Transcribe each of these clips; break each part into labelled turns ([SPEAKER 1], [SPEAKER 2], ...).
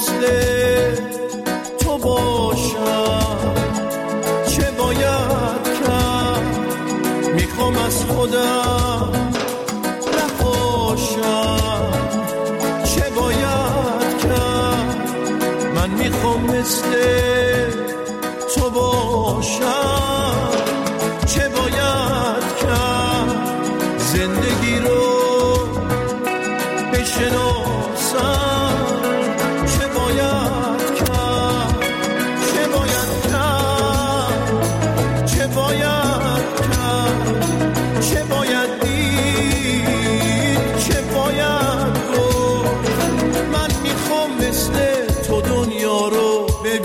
[SPEAKER 1] مثل تو باشم، چه باید کرد؟ میخوام از خودم نپاشم، چه باید کرد؟ من میخوام مثل تو باشم، چه باید کرد؟ زندگی رو بشناسم، چه باید کرد؟ چه باید کرد؟ چه باید کرد؟ چه باید دید؟ چه باید گفت؟ من میخوام مثل تو دنیا رو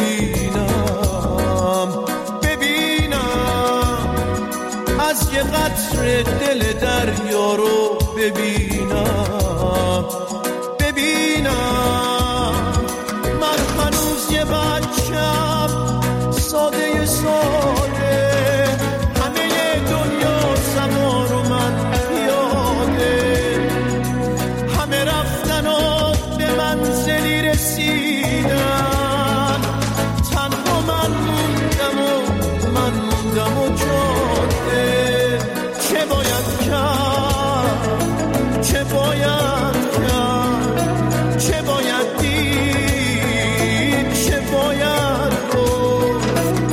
[SPEAKER 1] ببینم، از یه قطره دل دریا رو ببینم. من هنوز یه بچم ساده ساده، همه دنیا سوار و من پیاده، همه رفتن و به منزلی رسیدن، تنها من موندم و جاده. چه باید کرد؟ چه باید کرد؟ چه باید دید؟ چه باید گفت؟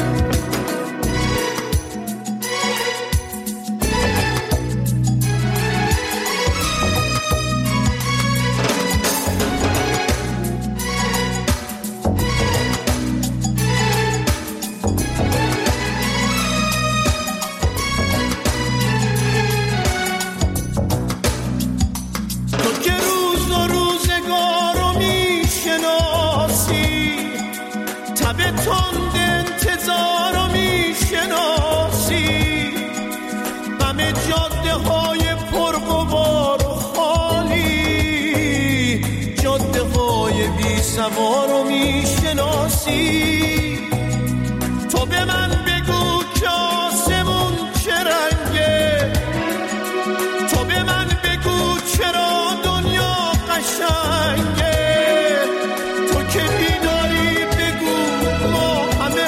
[SPEAKER 1] تند انتظار رو میشناسی، همه جاده های پرغبار و خالی، جاده های بی سوار رو میشناسی. تو به من بگو که آسمون چه رنگه، تو به من بگو چرا دنیا قشنگه، تو که بیداری بگو ما همه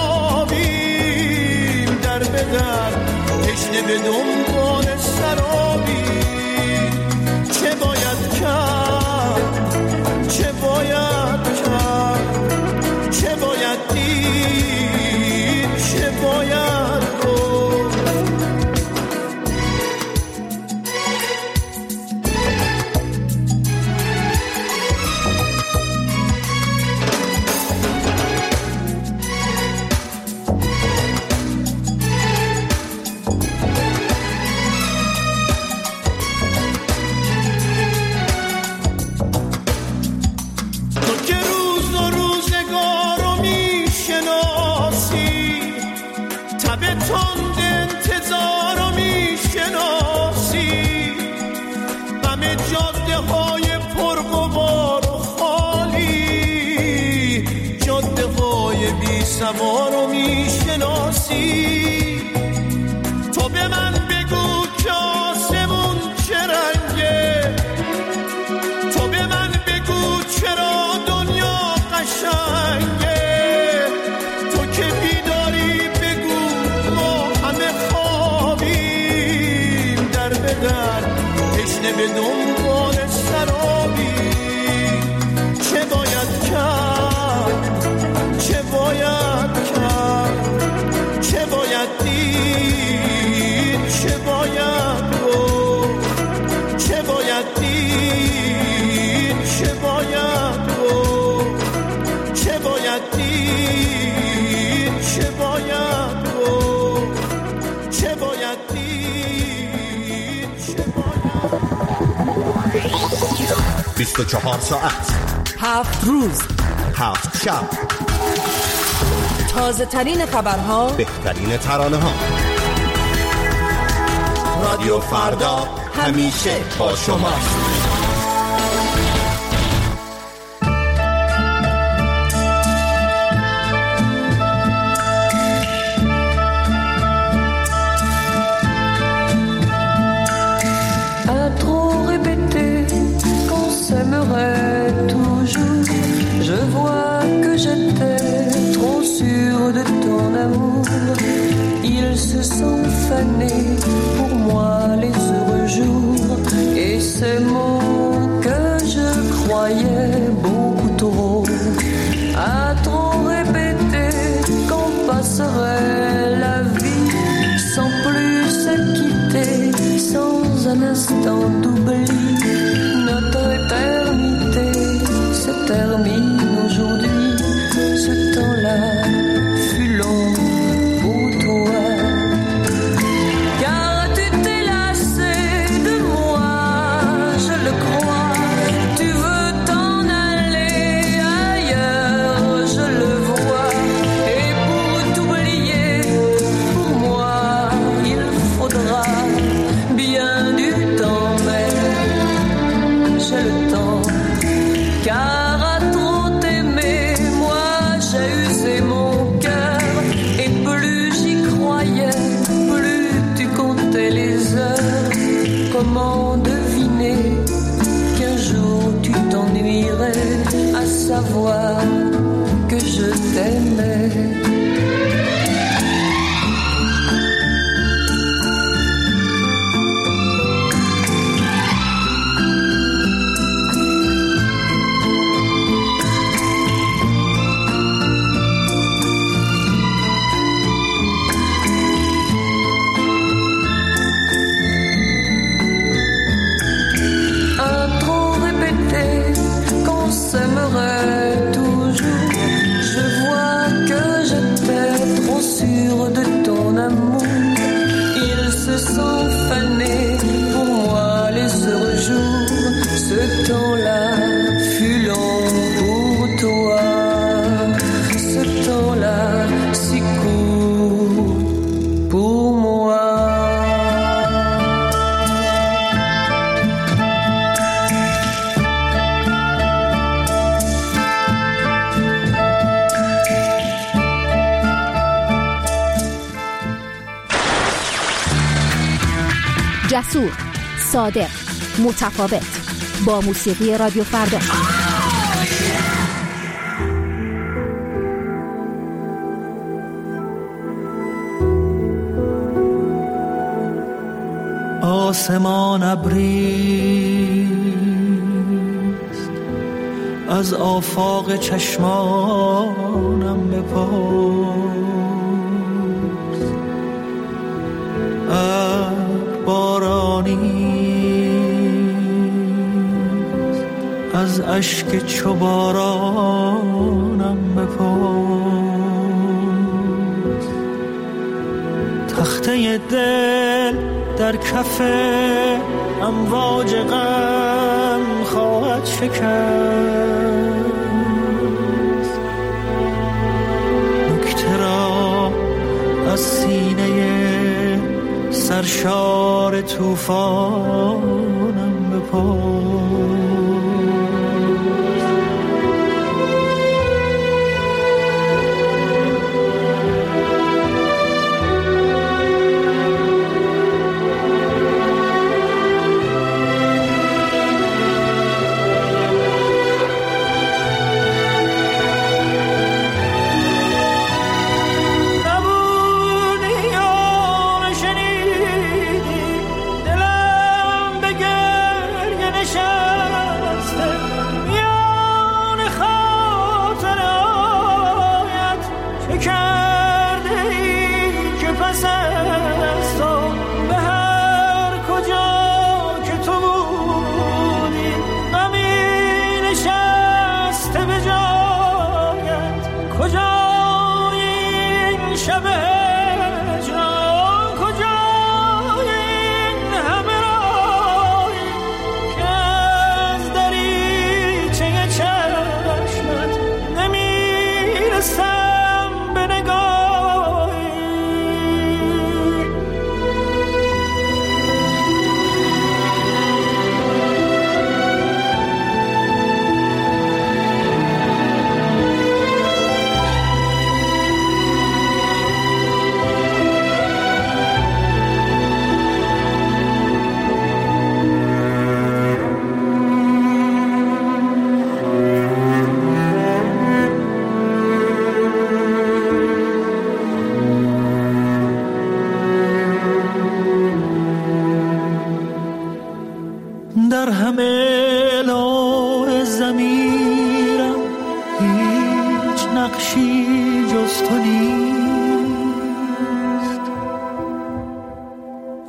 [SPEAKER 1] خوابیم، در به در تشنه به دنبال سرابیم. چه باید کرد؟ چه باید کرد؟ چه باید دید؟ چه باید گفت؟ تند انتظار رو میشناسی، همه جاده های پرغبار و خالی، جاده های بی سوار رو میشناسی. تو به من بگو که آسمون چه رنگه، تو به من بگو چرا دنیا قشنگه، تو که بیداری بگو ما همه خوابیم، در به در تشنه به دنبال سرابیم. چه باید کرد؟ چه باید کرد؟ چه باید دید؟ چه باید گفت؟ چه باید دید؟ چه باید گفت؟ چه باید دید؟ چه باید گفت؟ چه باید دید؟ چه باید
[SPEAKER 2] 24 ساعت
[SPEAKER 3] 7 روز
[SPEAKER 2] 7 شب،
[SPEAKER 3] تازه ترین خبرها،
[SPEAKER 2] بهترین ترانه ها. رادیو فردا همیشه با شماست.
[SPEAKER 4] À trop répéter qu'on s'aimerait toujours, je autour de ton amour. Ils se sont fanés pour moi les heureux jours. Et ces mots que je croyais beaucoup trop, à trop répéter qu'on passerait la vie sans plus se quitter, sans un instant d'oubli. Notre éternité se termine aujourd'hui. Ce temps-là fut long pour toi, car tu t'es lassé de moi, je le crois. Tu veux t'en aller ailleurs, je le vois. Et pour t'oublier, pour moi, il faudra bien du temps, mais j'ai le temps, car à trop t'aimer, moi j'ai usé mon cœur. Et plus j'y croyais, plus tu comptais les heures. Comment deviner qu'un jour tu t'ennuierais à savoir que je t'aimais? S'aimerait toujours. Je vois que j'étais trop sûre de ton amour. Ils se sont fanés pour moi les heureux jours. Ce temps-là fut long pour toi. Ce temps-là si court pour moi.
[SPEAKER 5] جسور، صادق، متفاوت، با موسیقی رادیو فردا.
[SPEAKER 1] آسمان ابریست، از آفاق چشمانم بپرس. بارانیست، از اشک چو بارانم بپرس. تخته دل در کف امواج غم خواهد شکست. نکته را از سینه سرشار طوفانم بپرس.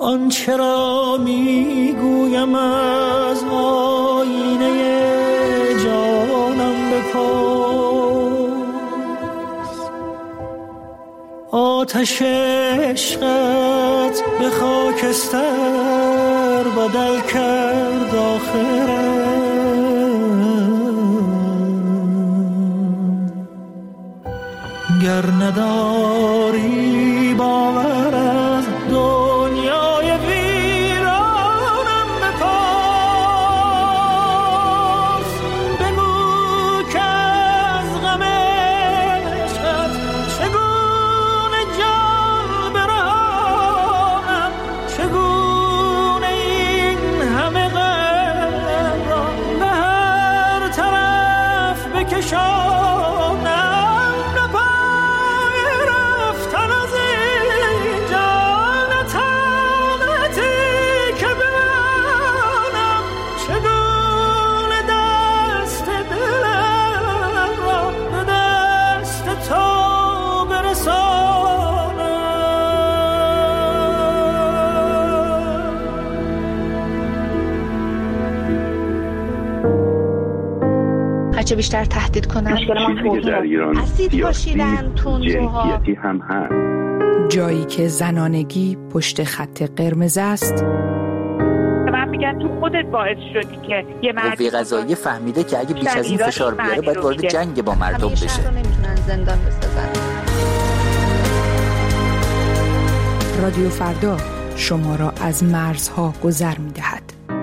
[SPEAKER 1] آنچه را میگویم از آینه جانم بپرس. آتش عشقت به خاکستر بدل کرد آخرم. گر نداری باور از دنیای ویرانم بپرس. بگو که از غم عشقت چگونه جان برهانم، چگونه این همه غم را به هر طرف بکشانم.
[SPEAKER 6] چه بیشتر تهدید کنن.
[SPEAKER 7] چیزی در ایران
[SPEAKER 6] اسید پاشیدن، تندروها
[SPEAKER 7] هم هست.
[SPEAKER 3] جایی که زنانگی پشت خط قرمز است.
[SPEAKER 8] من میگن تو خودت باعث شدی که یه مرد
[SPEAKER 9] قوه قضاییه فهمیده که اگه بیش از این فشار بیاره باید وارد جنگ با مردم بشه.
[SPEAKER 6] همیشه رو نمیتونن زندان بسازن.
[SPEAKER 3] رادیو فردا شما را از مرزها گذر می‌دهد.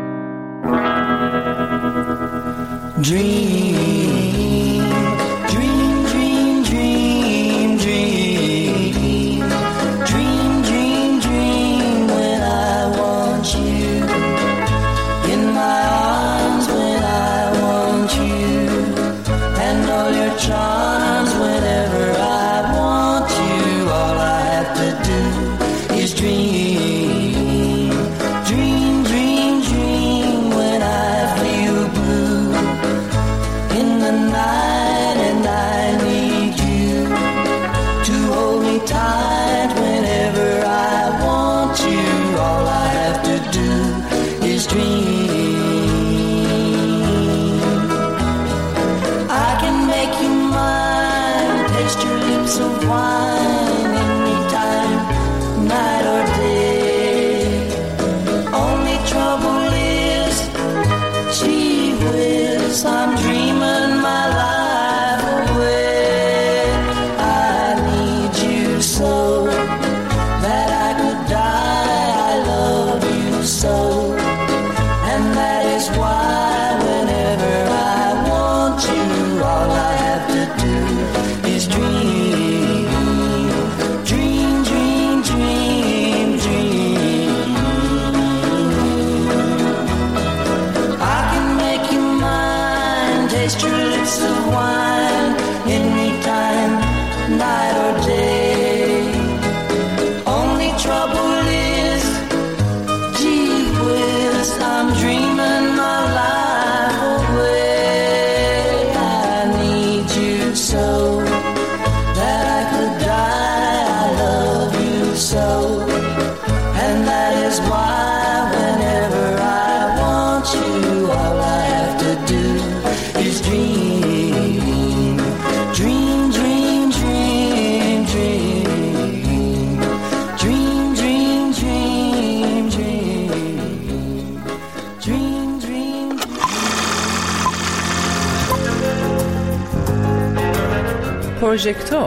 [SPEAKER 1] Dream, dream, dream, dream, dream. Dream, dream, dream when I want you. In my arms when I want you. And all your charms whenever I want you. All I have to do is dream. Dream, dream, dream when I feel blue. In the night and I need you to hold me tight whenever I want you. All I have to do is dream. I can make you mine, taste your lips of wine anytime, night or day. Only trouble is, gee whiz, I'm dreaming my life away. I need you so that I could die. I love you so, and that is why whenever I want you, all I have to do is dream. Dream, dream, dream, dream. I can make you mine, taste your lips of wine anytime, night or day. Only trouble is, gee whiz, I'm dreaming my life away. I need you so that I could die. I love you so, and that is why whenever I want you, all I have to do is dream. Dream, dream, dream, dream. Dream, dream, dream, dream. Dream, dream.
[SPEAKER 3] پروژکتور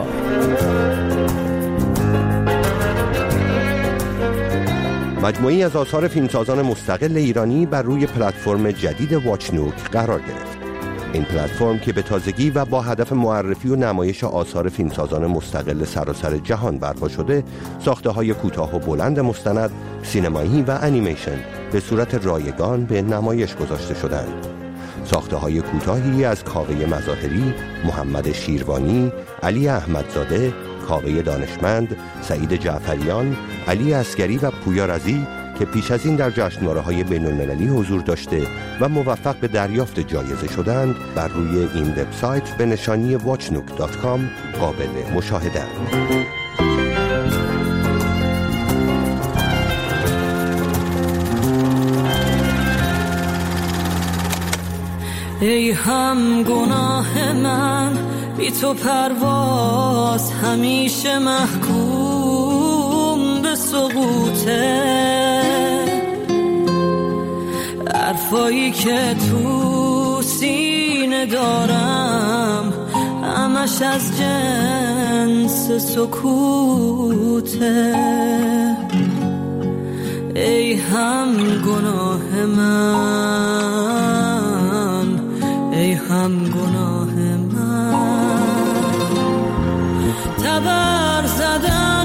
[SPEAKER 2] مجموعی از آثار فیلمسازان مستقل ایرانی بر روی پلتفرم جدید واچنوک قرار گرفت. این پلتفرم که به تازگی و با هدف معرفی و نمایش آثار فیلمسازان مستقل سراسر جهان برپا شده، ساخته‌های کوتاه و بلند مستند، سینمایی و انیمیشن به صورت رایگان به نمایش گذاشته شدند. ساخته‌های کوتاهی از کاوه مظاهری، محمد شیروانی، علی احمدزاده، کاوه دانشمند، سعید جعفریان، علی عسگری و پویا رضی که پیش از این در جشنواره‌های بین‌المللی حضور داشته و موفق به دریافت جایزه شدند، بر روی این وبسایت به نشانی watchnook.com قابل مشاهده است.
[SPEAKER 4] ای هم گناه من بی تو پرواز همیشه محکوم به سقوطه، حرفایی که تو سینه دارم همش از جنس سکوته. ای هم گناه من، ای هم گناه من، تبر زدن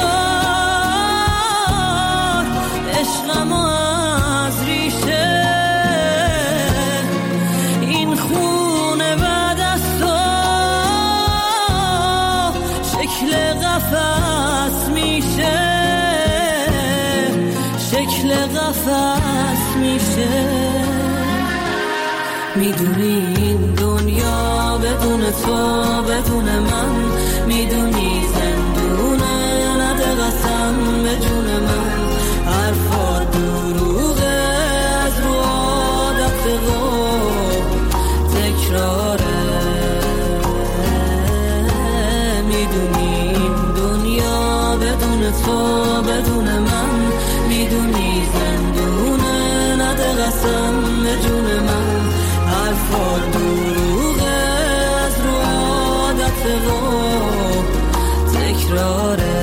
[SPEAKER 4] انگار عشقم از ریشه، این خونه بعد از تو شکل قفس میشه، شکل قفس میشه. میدونی این دنیا بدون تو بدون من، میدونی زندونه، نده قسم به جون من، حرفا دروغه از رو عادت و تکراره. میدونی این دنیا بدون تو بدون من، میدونی زندونه، نده قسم به جون من، حرفا دروغه از رو عادت و تکراره.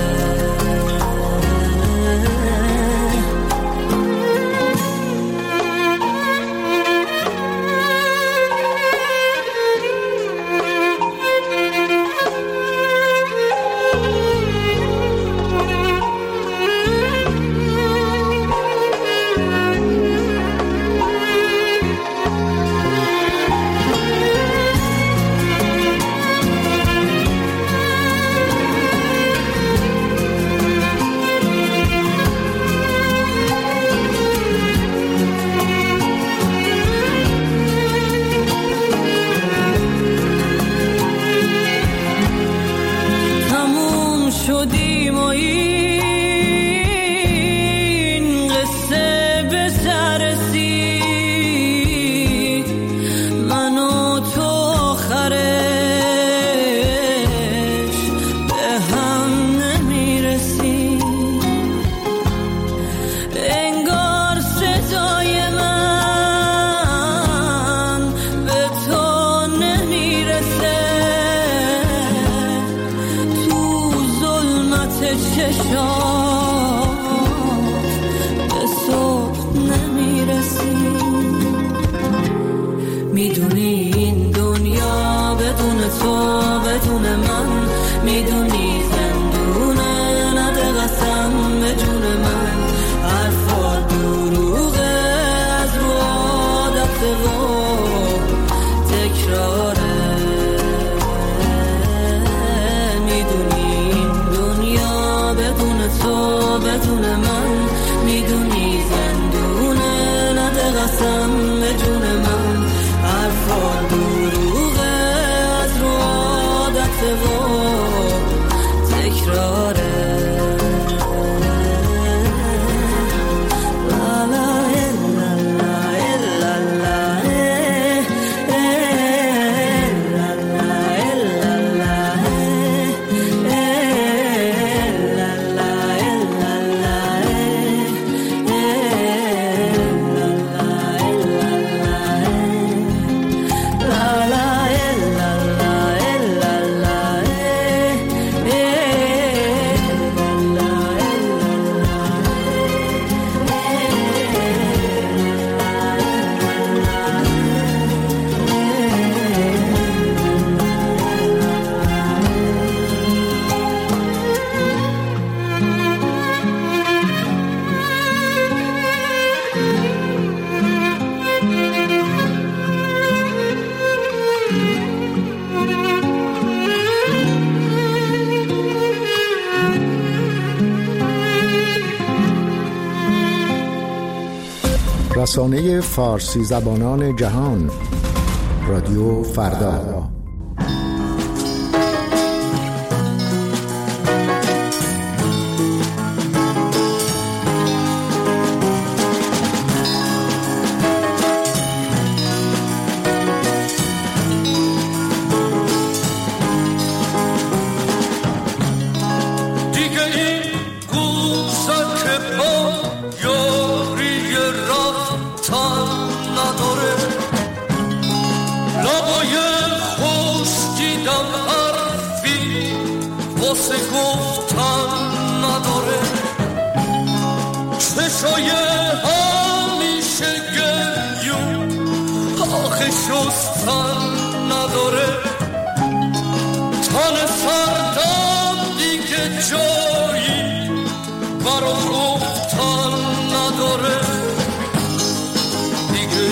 [SPEAKER 4] شدیم و این قصه به سر رسید، من و تو آخرش به هم نمیرسیم. انگار صدای من به تو نمیرسه، چشات به صبح نمیرسی. میدونی این دنیا بدون تو بدون من، میدونی زندونه، نده قسم به جون من، حرفا دروغه از رو عادت و تکراره. تو بدون من، میدونی زندونه، نده قسم به جون من، حرفا دروغه از رو عادت و تکراره.
[SPEAKER 7] رسانه فارسی زبانان جهان، رادیو فردا.
[SPEAKER 10] برا گفتن نداره دیگه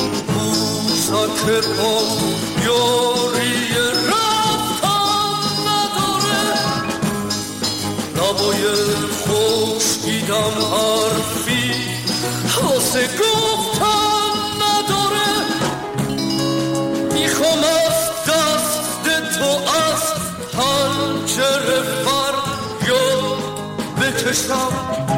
[SPEAKER 10] موسک با یاری رفتن نداره لبای خشکیدم حرفی واسه گفتن نداره میخوام از دست تو از پنجره فریاد بکشم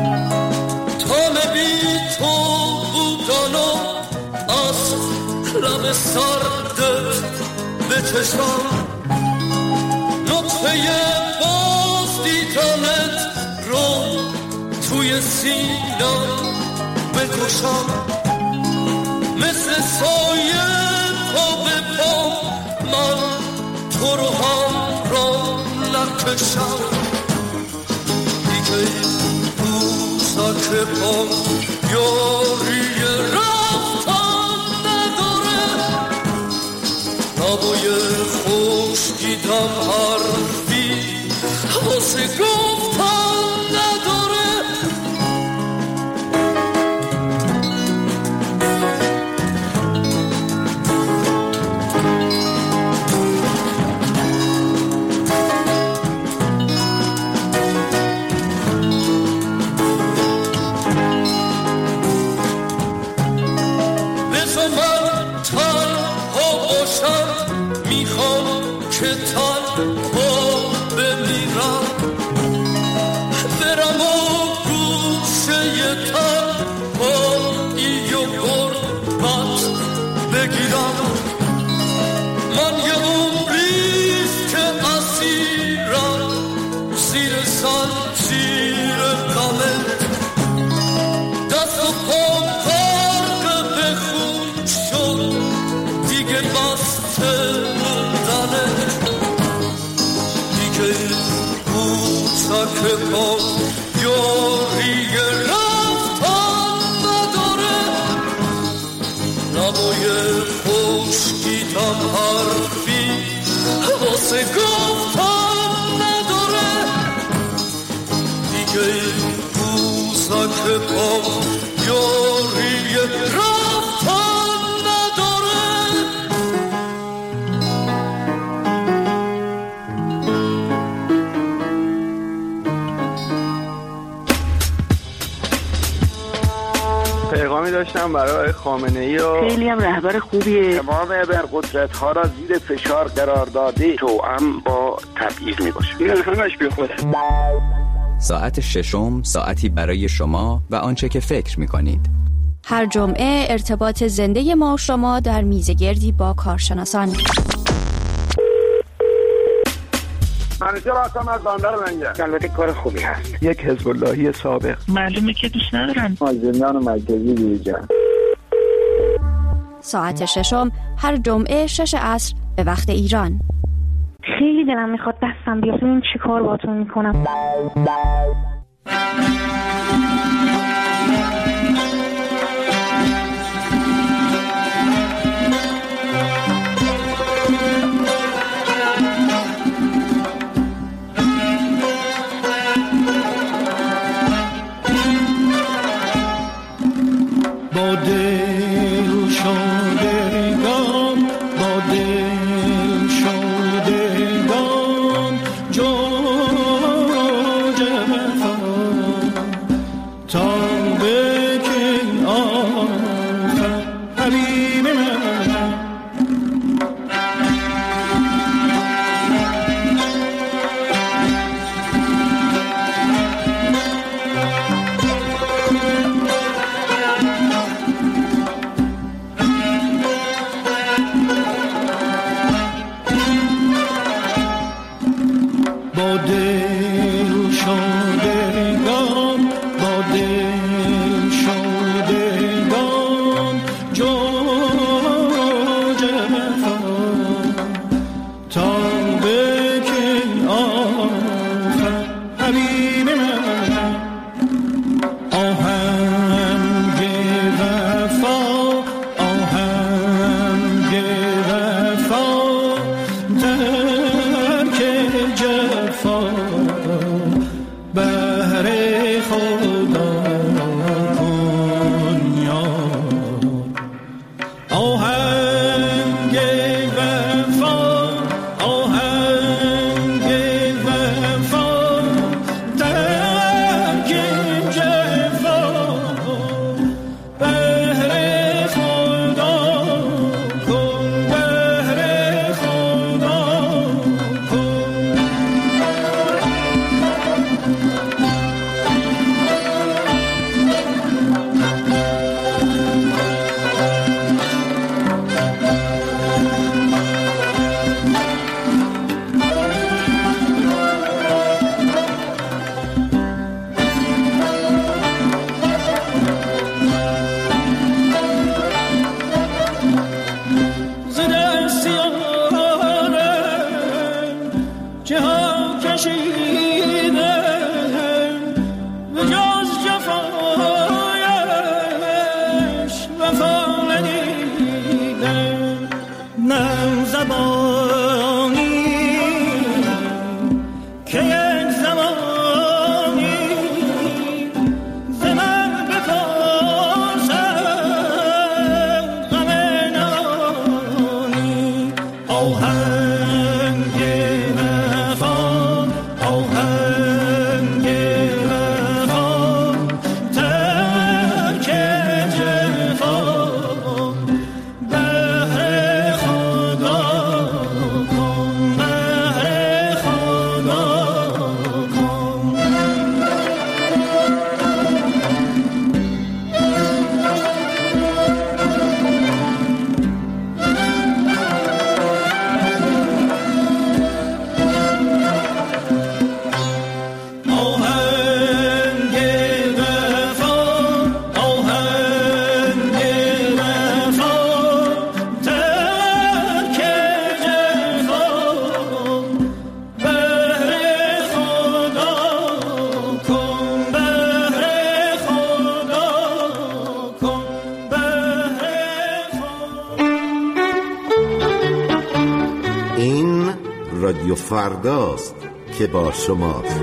[SPEAKER 10] تا بی تو بودن و از لب سردت بچشم نطفه باز دیدنت رو توی سینم بکشم مثل سایه پا به پا من تو رو هم را نکشم دیگه موسک پا یاری رفتن نداره لبای خشکیدم حرفی واسه گفتن نداره میخوام که تنها بمیرم برم و گوشه تنهایی و غربت بگیرم من یه عمریست که اسیرم زیر زنجیر غمت دست و پام غرق به خون شد دیگه بسته موندنه دیگه موسک پا یاری رفتن نداره لبای خشکیدم حرفی واسه گفتن نداره دیگه موسک پا یاری رفتن
[SPEAKER 11] پیغامی داشتم برای خامنه‌ای و
[SPEAKER 12] خیلی هم رهبر خوبیه.
[SPEAKER 11] تمام ابرقدرت‌ها را زیر فشار قرار داده توأم با تبعیض میباشه. این همش بیخوده.
[SPEAKER 13] ساعت ششم ساعتی برای شما و آنچه که فکر می‌کنید.
[SPEAKER 5] هر جمعه ارتباط زنده ما و شما در میزگردی با کارشناسان.
[SPEAKER 11] منیجر هستم از بندر منگه. البته کار خوبی هست.
[SPEAKER 12] یک حزب اللهی سابق.
[SPEAKER 8] معلومه که دوست ندارن.
[SPEAKER 11] زندان مرکزی دیجا.
[SPEAKER 5] ساعت ششم هر جمعه 6 عصر به وقت ایران.
[SPEAKER 6] خیلی دلم میخواد دستم بیاد ببینم چی کار باهاتون میکنم.
[SPEAKER 10] با دل شدگان با دل شدگان جو جفا
[SPEAKER 14] رادیو فرداست که با شماست.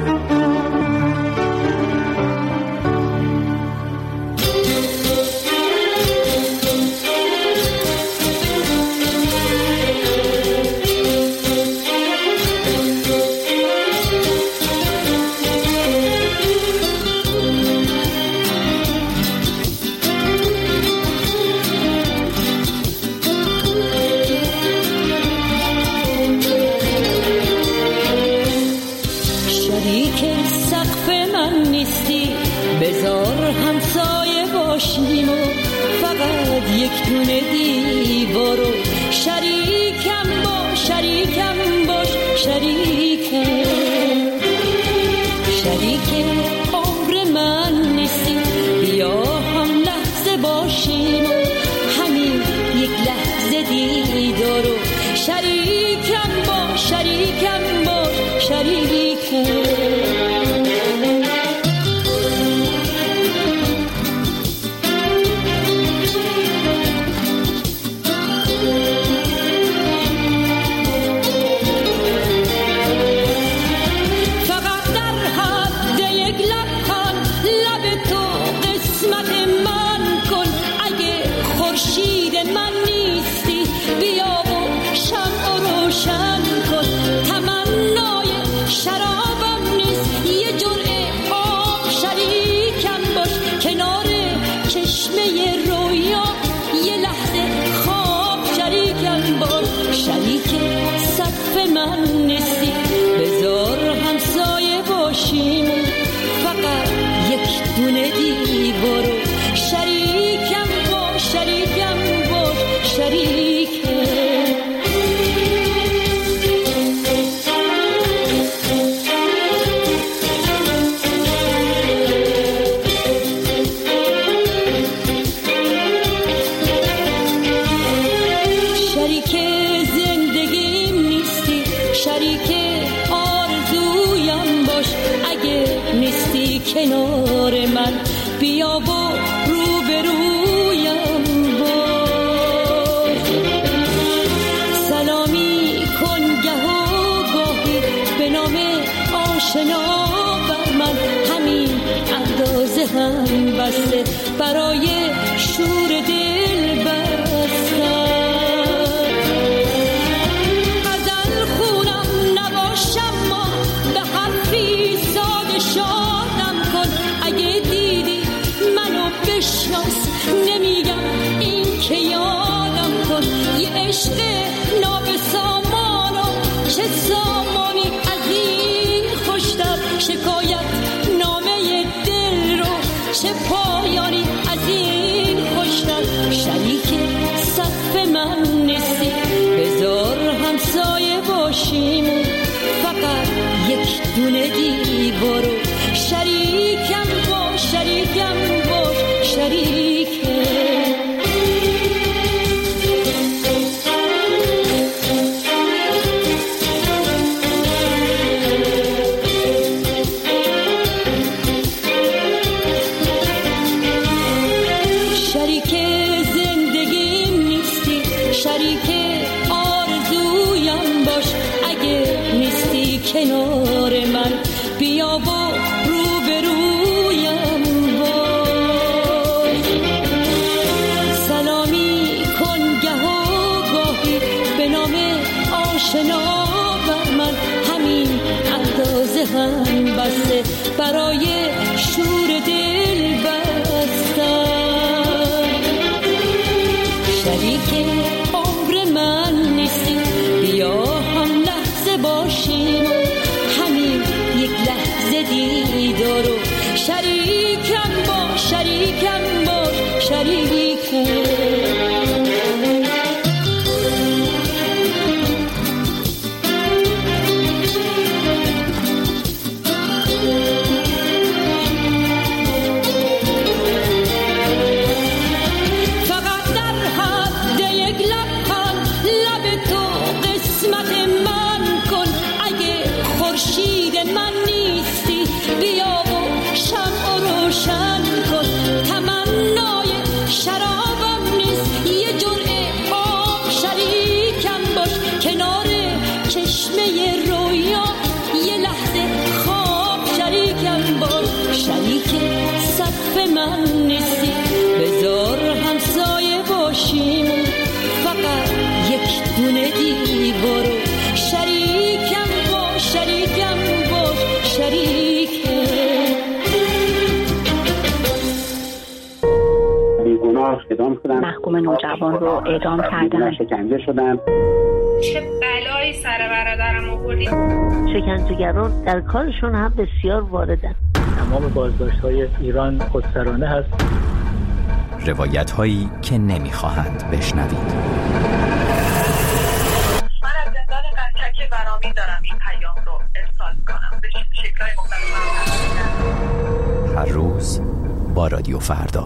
[SPEAKER 15] شراب
[SPEAKER 4] شریکم باش، شریک سقف من نیستی، بذار همسایه باشیم فقط یک دونه دیوارو. شریکم باش، شریکم باش، شریکم.
[SPEAKER 15] بیگناه اعدام شدن،
[SPEAKER 6] محکوم نوجوان رو اعدام کردن،
[SPEAKER 15] شکنجه شدن.
[SPEAKER 8] چه بلایی سر برادرم آوردی.
[SPEAKER 16] شکنجهگران در کارشون هم بسیار واردن.
[SPEAKER 17] تمام بازداشت‌های ایران خودسرانه هست.
[SPEAKER 13] روایت‌هایی که نمی‌خواهند بشنوید.
[SPEAKER 8] من از زندان قنچک برامین دارم این پیام رو ارسال می‌کنم به شکل‌های مختلف.
[SPEAKER 13] هر روز با رادیو فردا.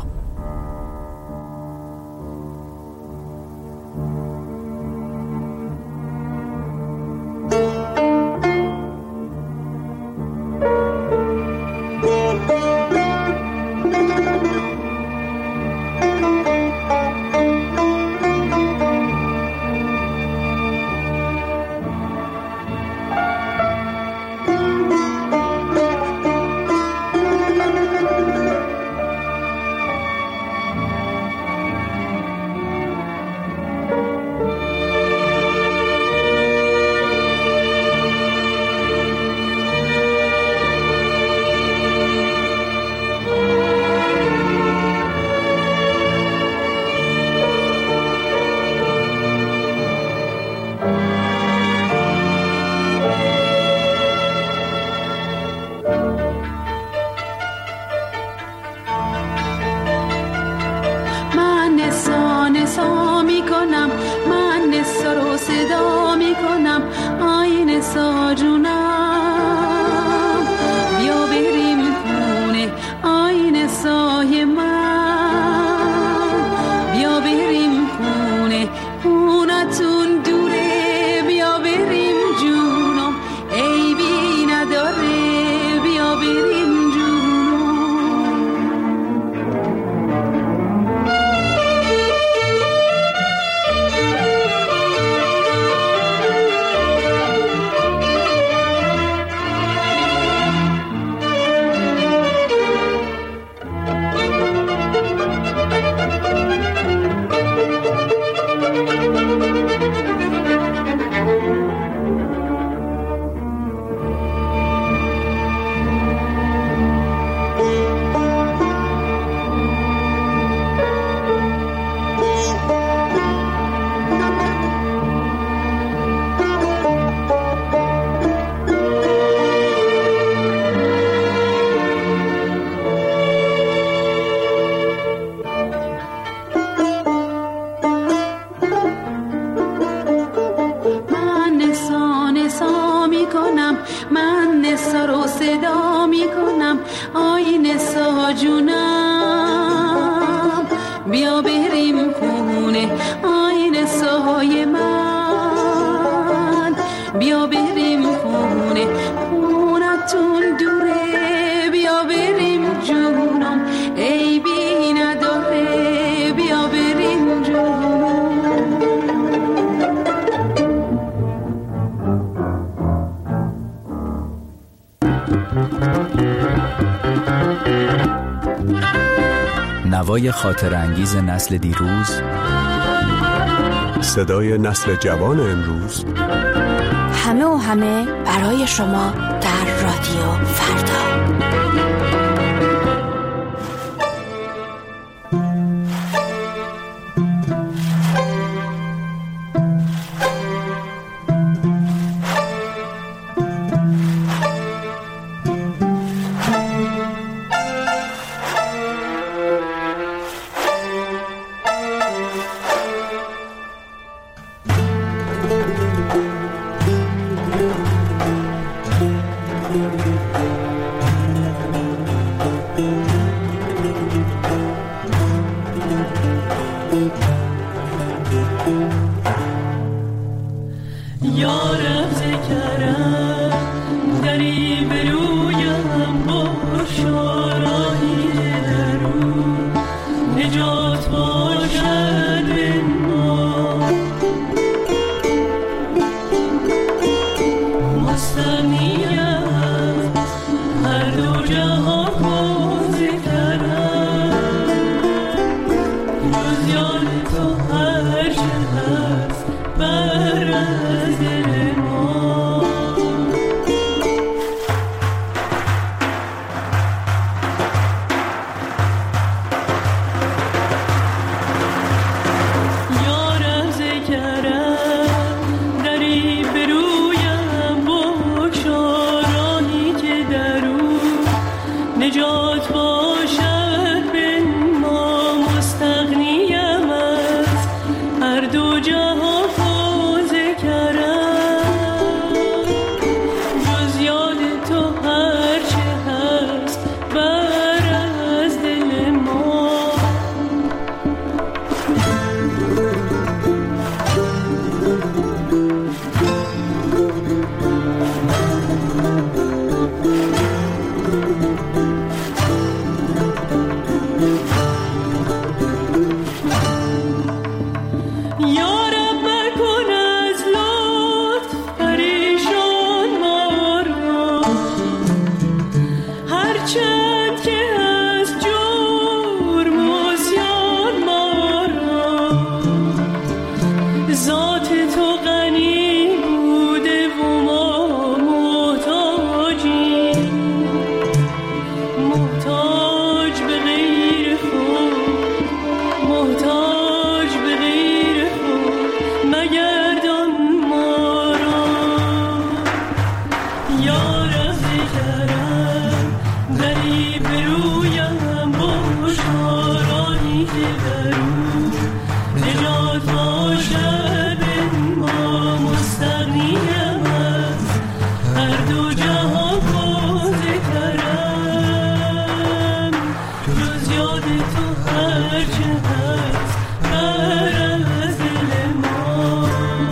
[SPEAKER 13] نوای خاطر انگیز نسل دیروز،
[SPEAKER 18] صدای نسل جوان امروز،
[SPEAKER 5] همه و همه برای شما در رادیو فردا.
[SPEAKER 10] جهان کوزه کردم جز یاد تو هر چه هست بر از دل ما. یارم ذکرم دری برویم بگشا راهی که درو نجات باشد به ما. مستغنیم از هر دو جهان کوزه کردم جز یاد تو هر چه هست بر از دل ما. یارب مکن از لطف پریشان ما را هرچند که از جرم و زیان ما را. ذات تو غنی بوده و ما محتاجیم محتاج به غیر خود محتاج به غیر خود مگردان ما را. یارم ذکرم دری برویم بگشا راهی که درو نجات باشد به ما. مستغنیم از هر دو جهان کوزه کردم جز یاد تو هر چه هست بر از دل ما.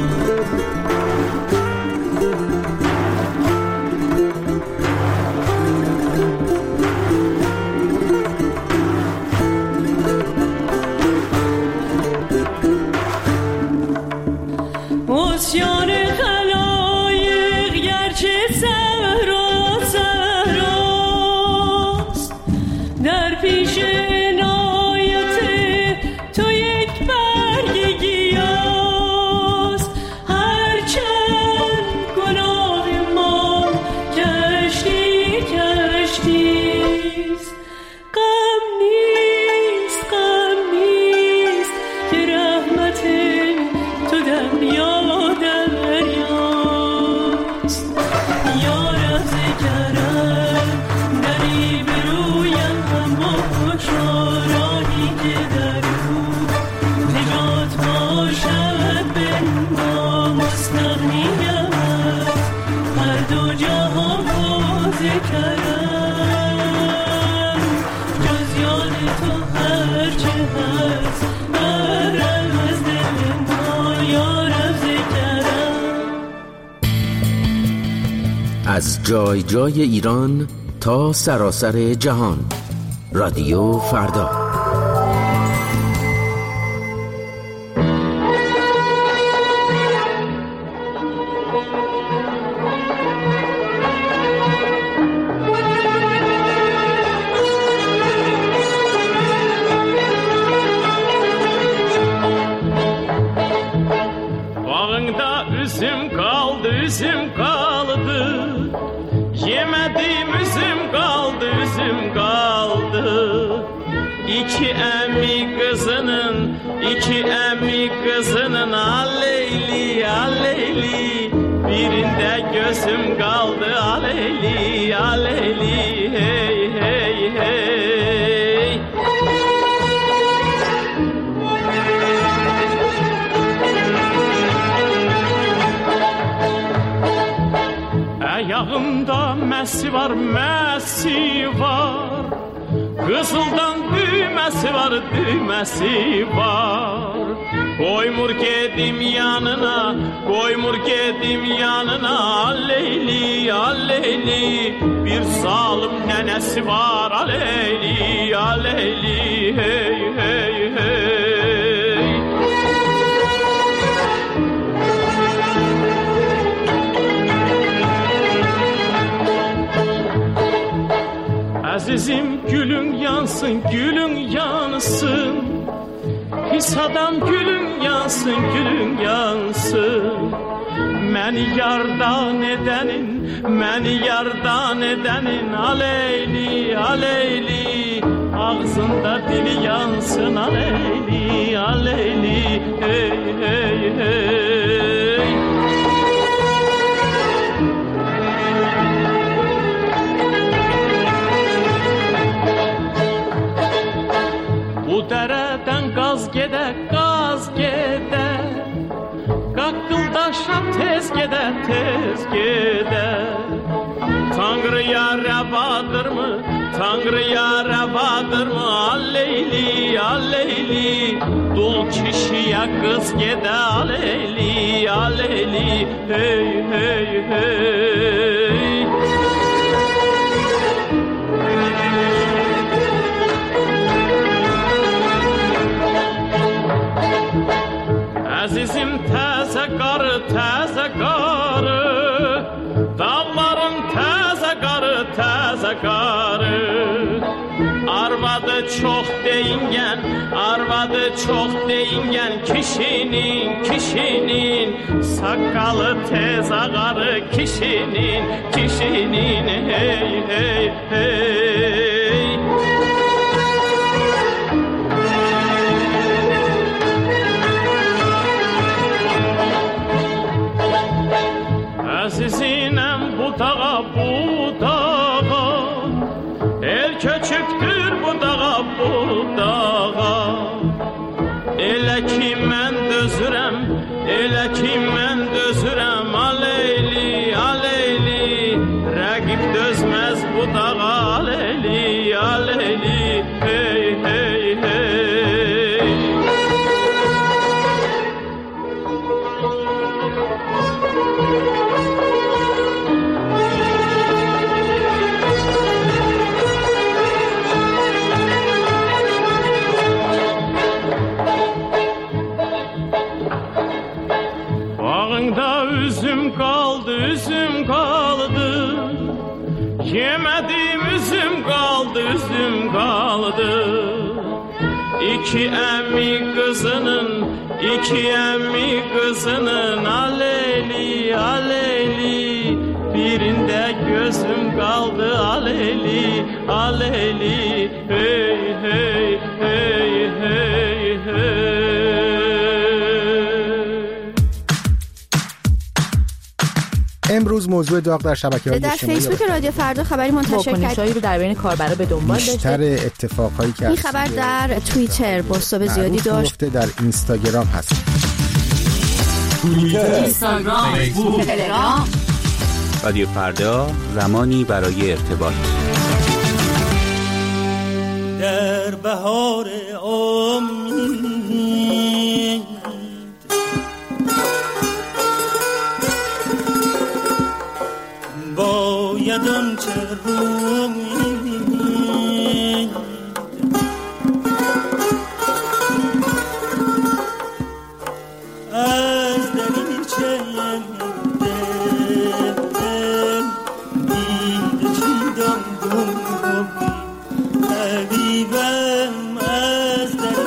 [SPEAKER 10] عصیان خلایق گرچه صحرا صحراست در پیش عنایت تو یک برگ گیاست. هرچند گناه ما کشتی کشتیست غم نیست که رحمت تو دریا دریاست. یارم ذکرم دری برویم بگشا راهی که درو نجات باشد به ما. مستغنیم از هر دو جهان کوزه کردم جز یاد تو هر چه هست بر از دل ما. یارم ذکرم
[SPEAKER 19] از جای جای ایران تا سراسر جهان. رادیو فردا.
[SPEAKER 10] Bağında üzüm kaldı yemedim üzüm kaldı. İki emmi kızının aleyli birinde gözüm kaldı aleyli hey hey hey. Ayağımda mesi var Kızıldan düğmesi var Koymur gedim yanına Aleyli bir zalim nenesi var Aleyli hey hey hey. Azizim gülün yansın, gülün yansın. Pis adam gülün yansın, gülün yansın. Məni yardan edenin, məni yardan edenin. Aleyli, aleyli, ağzında dili yansın. Aleyli, aleyli, hey, hey, hey. Bu dereden gaz gede, gaz gede. Qaqqıldaşam tez gedə, tez gedə. Tanrıya rəvadırmı, Tanrıya rəvadırmı? Alleyli, alleyli, dul kişiyə qız gedə. Alleyli, alleyli, hey, hey, hey. Azizim təzə qarı, təzə qarı. Dağların təzə qarı, təzə qarı. Arvadı çox deyingən, arvadı çox deyingən. Kişinin, kişinin saqqalı tez ağarı. Kişinin, kişinin, hey, hey, hey. Azizinem bu dağa, bu dağa. El köçüktür bu dağa, bu dağa. Elə ki mən dözürəm, elə ki mən dözürəm. Aleyli, aleyli, rəqib dözməz bu dağa. Aleyli, aleyli, hey, hey, hey. Bağında üzüm kaldı, üzüm kaldı. Yemedim üzüm kaldı, üzüm kaldı. İki emmi kızının, iki emmi kızının. Aleyli, aleyli, birinde gözüm kaldı. Aleyli, aleyli, hey, hey, hey, hey, hey.
[SPEAKER 7] امروز موضوع داغ در شبکه‌های اجتماعی
[SPEAKER 5] در فیسبوک رادیو فردا خبری منتشر کرد
[SPEAKER 20] رو در بین کاربرا به دنبال داشته.
[SPEAKER 7] بیشتر اتفاقایی که
[SPEAKER 5] این خبر در توییتر بازتاب زیادی داشت.
[SPEAKER 7] در اینستاگرام هست.
[SPEAKER 20] اینستاگرام، فیسبوک، تلگرام.
[SPEAKER 13] رادیو فردا، زمانی برای ارتباط.
[SPEAKER 10] در بهار امید باید آنچه روید از دریچه دل دیده چیدم گم حبیبم از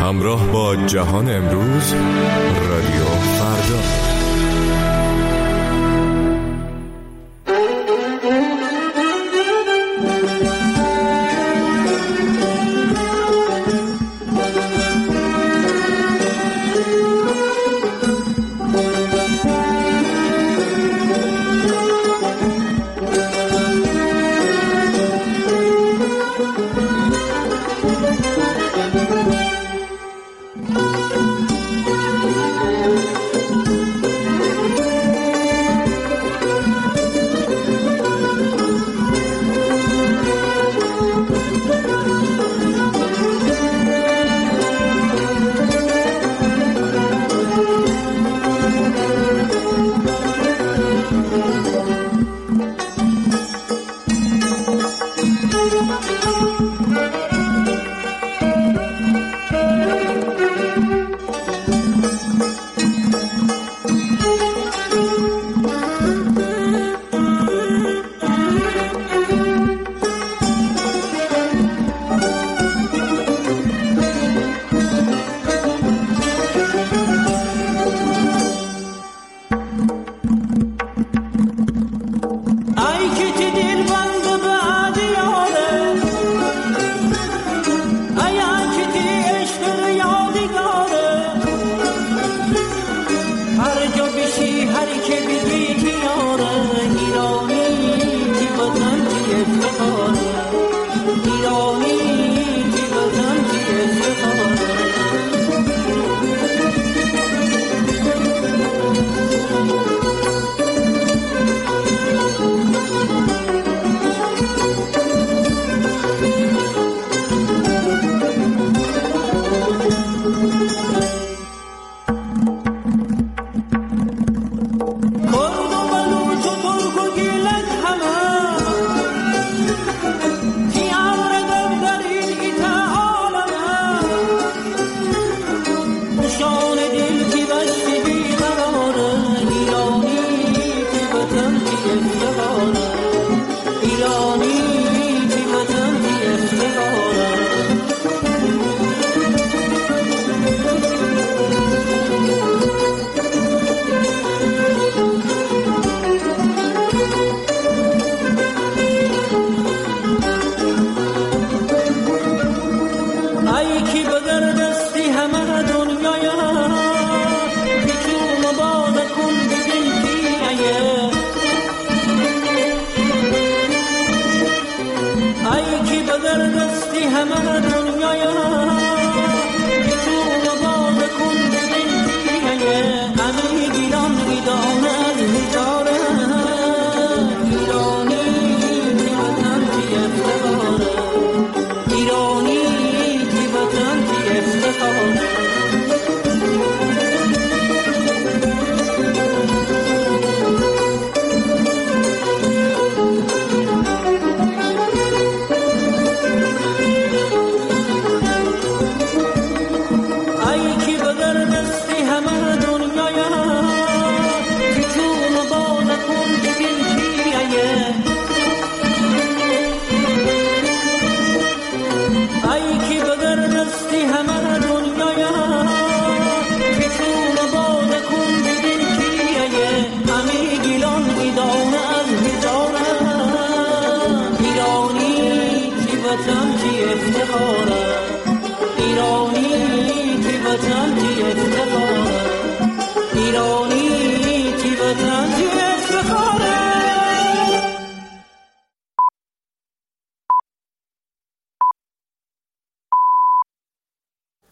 [SPEAKER 18] همراه با جهان امروز، رادیو فردا.
[SPEAKER 1] ایرانی